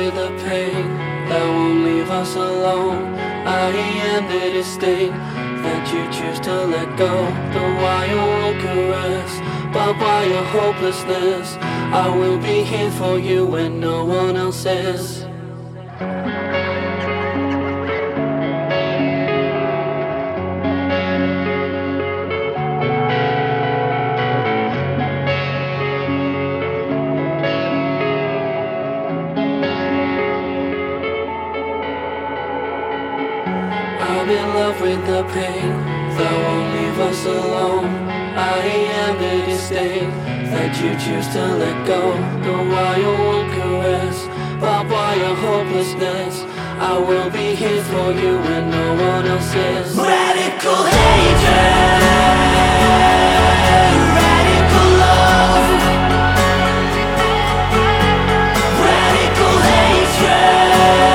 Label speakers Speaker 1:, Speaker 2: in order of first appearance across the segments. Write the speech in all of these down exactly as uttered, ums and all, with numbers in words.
Speaker 1: with the pain that won't leave us alone. I am the disdain that you choose to let go. The wire won't caress, barbed wire hopelessness. I will be here for you when no one else is. I'm in love with the pain that won't leave us alone. I am the disdain that you choose to let go. The wire won't caress, barbed wire hopelessness. I will be here for you when no one else is. Radical hatred, radical love, radical hatred.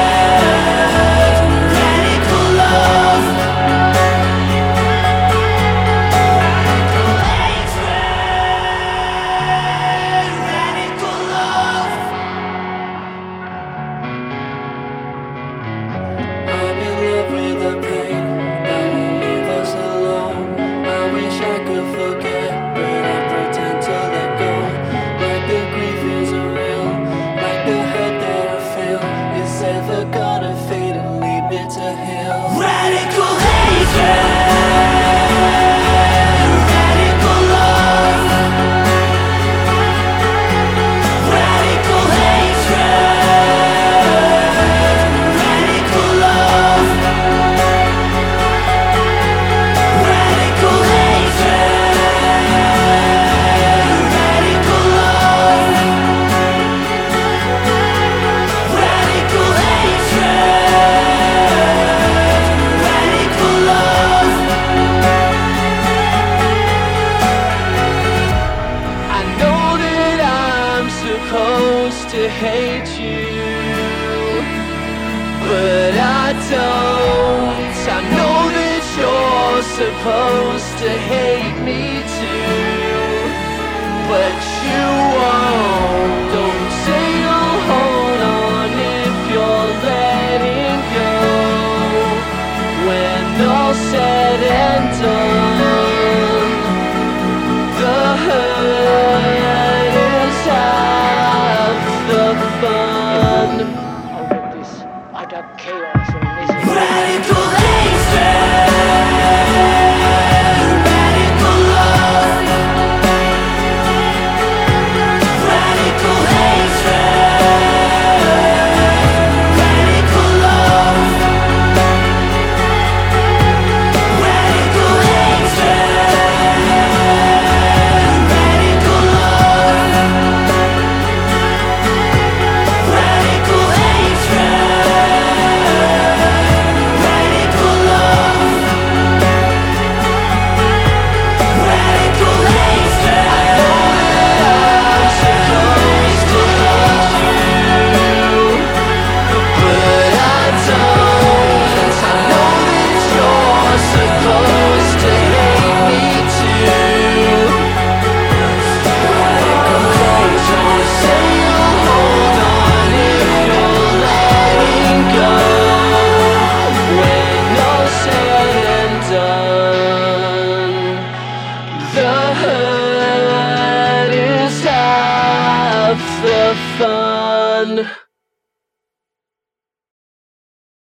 Speaker 1: Radical hatred, radical love, radical hatred, radical love, radical hatred, radical love, radical hatred. Supposed to hate you, but I don't. I know that you're supposed to hate me too, but you won't. Don't say you'll hold on if you're letting go. When all said and done, the hurt is half the fun.
Speaker 2: I'll get this. I got chaos and misery.
Speaker 1: Radical hatred, radical love, radical hatred, radical love, radical hatred, radical love, radical the fun.